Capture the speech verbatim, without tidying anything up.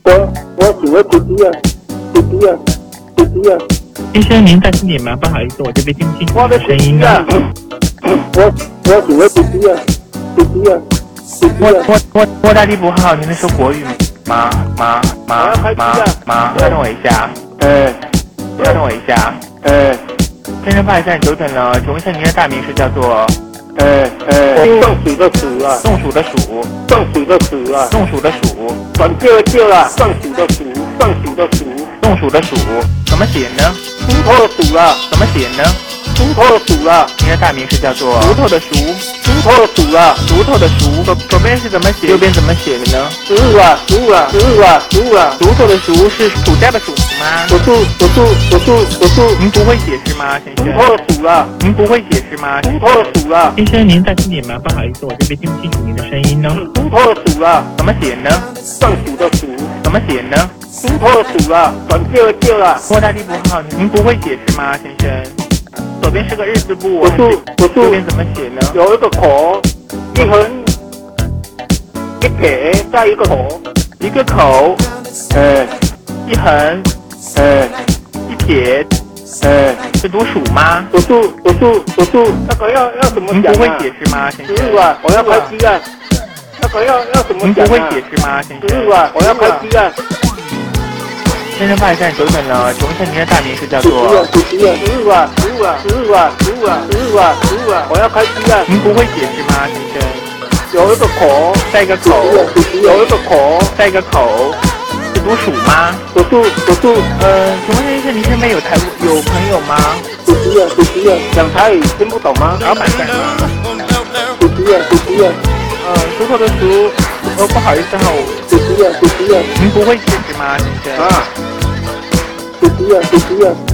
我我请问弟弟啊，弟弟啊，弟弟啊， 先生您大声点吗？不好意思，我这边听不清楚我的声音呢。 我我请问弟弟啊，弟弟啊，弟弟我啊， 我我我大力不好，您能说国语吗？吗吗吗吗？稍等我一下， 呃稍等我一下， 呃先生不好意思，你久等了，请问一下您的大名是叫做呃呃，松鼠的鼠啊， 松鼠的鼠， 松鼠的鼠啊， 松鼠的鼠， 转叫叫啦，松鼠的鼠，松鼠的鼠， 松鼠的鼠，怎么写呢？ 猪头的鼠啊， 怎么写呢？ 猪头的鼠啊， 您的大名是叫做锄头的锄， 猪头的鼠啊， 锄头的锄，左左边是怎么写？右边怎么写的呢？ 鼠啊鼠啊鼠啊鼠啊， 锄头的锄是暑假的暑吗？ 我住我住我住我住， 您不会写是吗，先生？ 猪头的鼠啊， 您不会写是吗？ 猪头的鼠啊， 先生，您大声点吗？不好意思，我这边听不清楚您的声音呢。 猪头的鼠啊， 怎么写呢？ 松鼠的鼠， 怎么写呢？ 猪头的鼠啊，转叫叫啦， 我大力不好，您不会写是吗，先生？左边是个日字部， 我住我住右边怎么写呢？ 有一个口，一横一撇，再一个口， 一个口， 呃一横， 呃一撇， 呃， 是读鼠吗？ 我住我住我住，那个要要怎么您讲啊？ 不会写是吗，先生？ 师傅啊，我要开机啊，那个要要怎么讲啊？ 您不会写是吗，先生？ 师傅啊，我要开机啊。 先生，不好意思，久等了，请问一下您的大名是叫师傅做？ 啊，师傅啊，师傅啊，师傅啊，师傅啊，师傅啊，师傅啊，师傅啊，我要开机啊。 您不会写是吗，先生？ 有一个口， 再一个口， 有一个口， 再一个口，是读鼠吗？ 我住我住， 呃，请问一下，您身边有台有朋友吗？ 师傅啊，师傅啊，讲台语听不懂吗？ 老板在吗？ 师傅啊，师傅啊， 呃，锄头的锄，呃，不好意思哈，我师傅啊，师傅啊， 您不会写是吗，先生？ 啊，师傅啊，师傅啊。